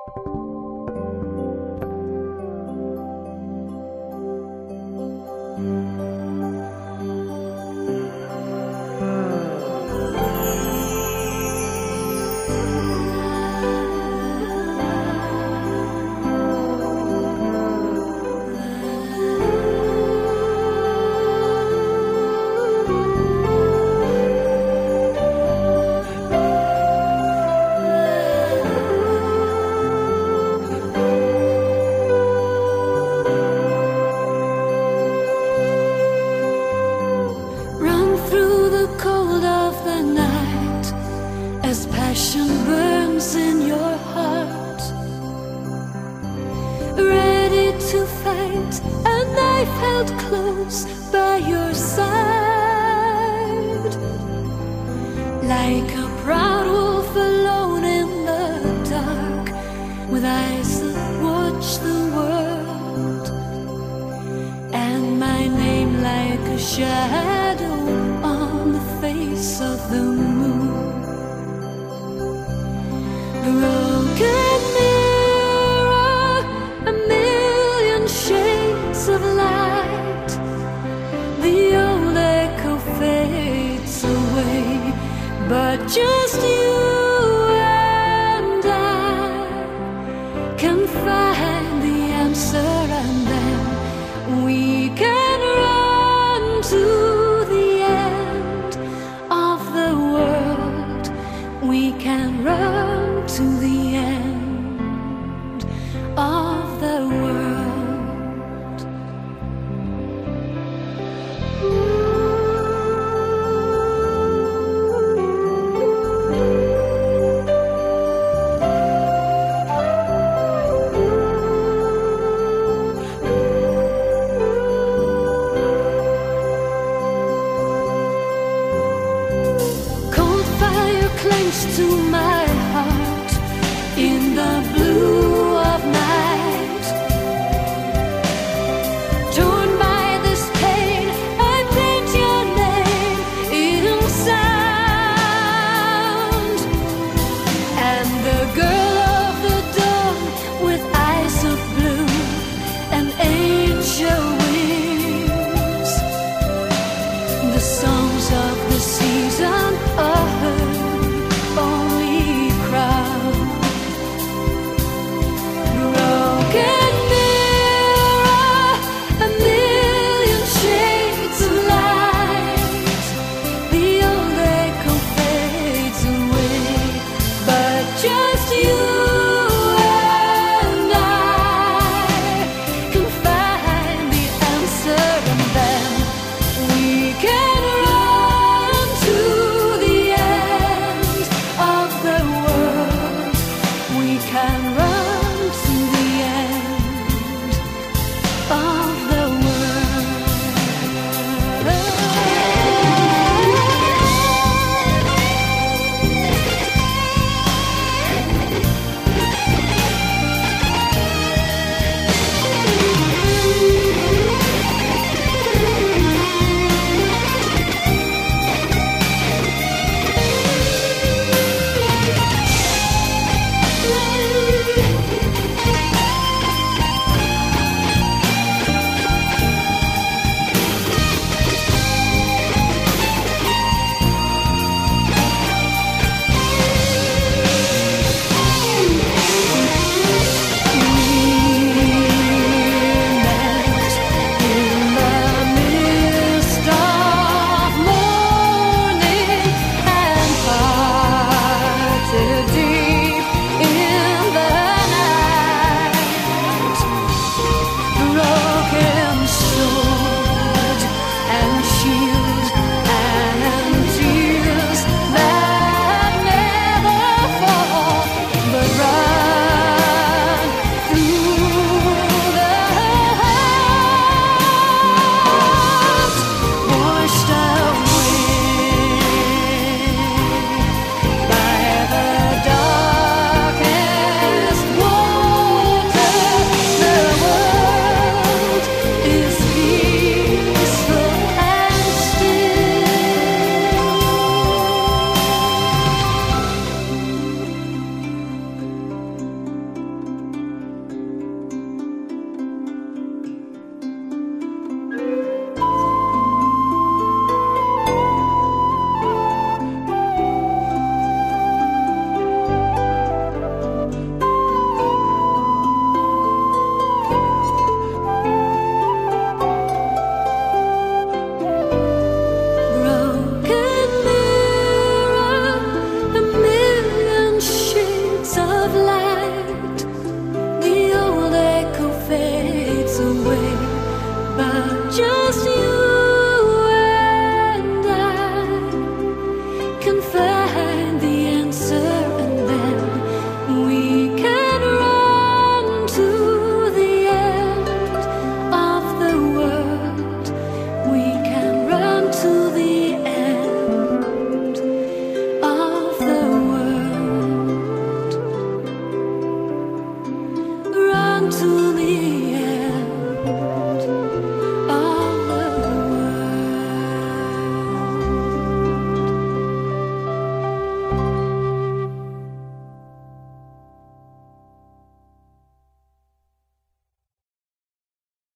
As passion burns in your heart, ready to fight, a knife held close by your side. Like a proud wolf alone in the dark, with eyes that watch the world, and my name like a shadow on the face of the moon. Broken mirror, a million shades of light. The old echo fades away, but just you and I can find the answer, and then we can run to the end of the world. We can run to the end of the world. Cold fire clings to my heart in the blue of night. Torn by this pain, I paint your name in sound. And the girl of the dawn with eyes of blue and angel wings. The songs of the season are heard only crowd. Broken mirror, a million shades of light. The old echo fades away, but just you